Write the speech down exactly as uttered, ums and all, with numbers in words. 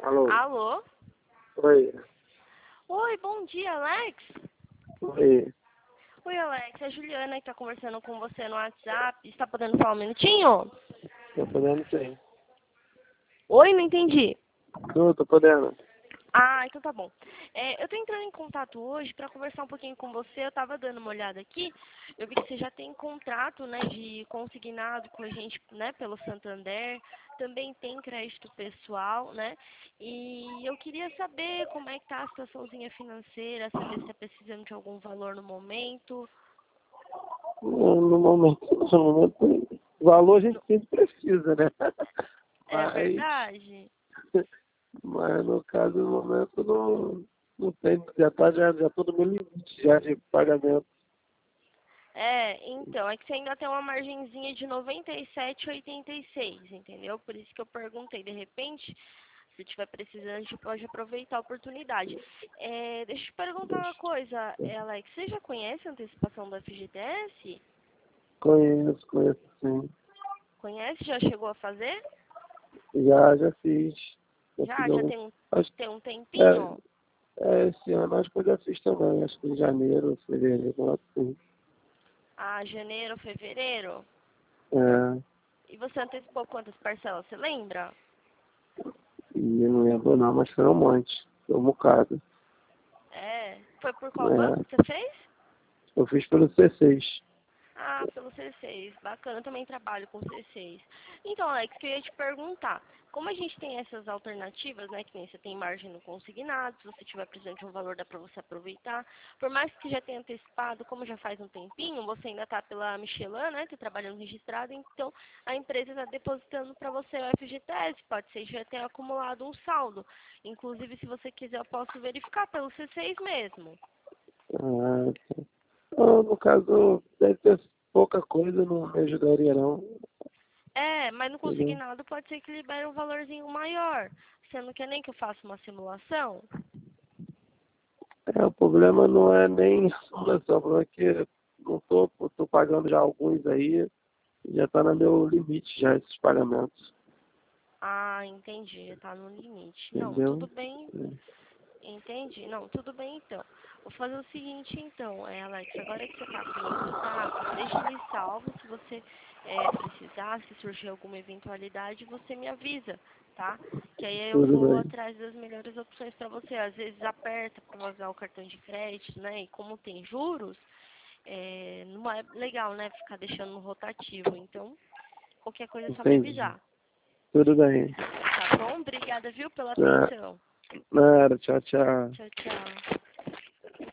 Alô? Alô? Oi. Oi, bom dia, Alex. Oi. Oi, Alex. É a Juliana que tá conversando com você no WhatsApp. Está podendo falar um minutinho? Tô podendo sim. Oi, não entendi. Tô, tô podendo. Ah, então tá bom. É, eu tô entrando em contato hoje para conversar um pouquinho com você. Eu tava dando uma olhada aqui. Eu vi que você já tem contrato, né, de consignado com a gente, né, pelo Santander. Também tem crédito pessoal, né? E eu queria saber como é que tá a situaçãozinha financeira, saber se tá precisando de algum valor no momento. No, no momento, no momento, valor a gente sempre precisa, né? É Mas, verdade? mas no caso, no momento, não, não tem, já tá, já, já tô no meu limite já de pagamento. É, então, é que você ainda tem uma margenzinha de noventa e sete vírgula oitenta e seis, entendeu? Por isso que eu perguntei, de repente, se tiver precisando, a gente pode aproveitar a oportunidade. É, deixa eu te perguntar uma coisa, é, Alex, você já conhece a antecipação do F G T S? Conheço, conheço sim. Conhece? Já chegou a fazer? Já, já fiz. Já fiz Já? Já algum. tem um, Acho, tem um é, tempinho? é, esse ano acho que eu já fiz também. Acho que em janeiro, fevereiro, assim. Ah, janeiro, fevereiro? É, E você antecipou quantas parcelas, você lembra? e não lembro não, mas foi um monte. Foi um bocado. É. Foi por qual banco É, que você fez? eu fiz pelo C seis. Ah, pelo C seis. Bacana, eu também trabalho com C seis. Então, Alex, queria te perguntar. Como a gente tem essas alternativas, né, que nem você tem margem no consignado, se você tiver precisando de um valor, dá para você aproveitar. Por mais que já tenha antecipado, como já faz um tempinho, você ainda está pela Michelin, né, está trabalhando registrado, então a empresa está depositando para você o F G T S, pode ser que já tenha acumulado um saldo. Inclusive, se você quiser, eu posso verificar pelo C seis mesmo. Ah, tá. Ah, no caso, deve ter pouca coisa, não me ajudaria não. É, mas no Entendeu? consignado pode ser que libere um valorzinho maior. Você não quer nem que eu faça uma simulação? É, o problema não é nem a simulação, o problema é que não tô, eu tô pagando já alguns aí, já tá no meu limite já esses pagamentos. Ah, entendi. Tá no limite. Não, Entendeu? tudo bem. Entendi. Não, tudo bem então. Vou fazer o seguinte então, é, Alex, agora que você tá com o meu contato, deixa ele salvo. Se você é, precisar, se surgir alguma eventualidade, você me avisa, tá? Que aí eu Tudo vou bem. atrás das melhores opções para você. Às vezes aperta para usar o cartão de crédito, né? E como tem juros, é, não é legal, né? Ficar deixando no rotativo. Então, qualquer coisa é só me Entendi. avisar. Tudo bem. Tá bom? Obrigada, viu, pela Tá. atenção. Nada, tchau, tchau. Tchau, tchau.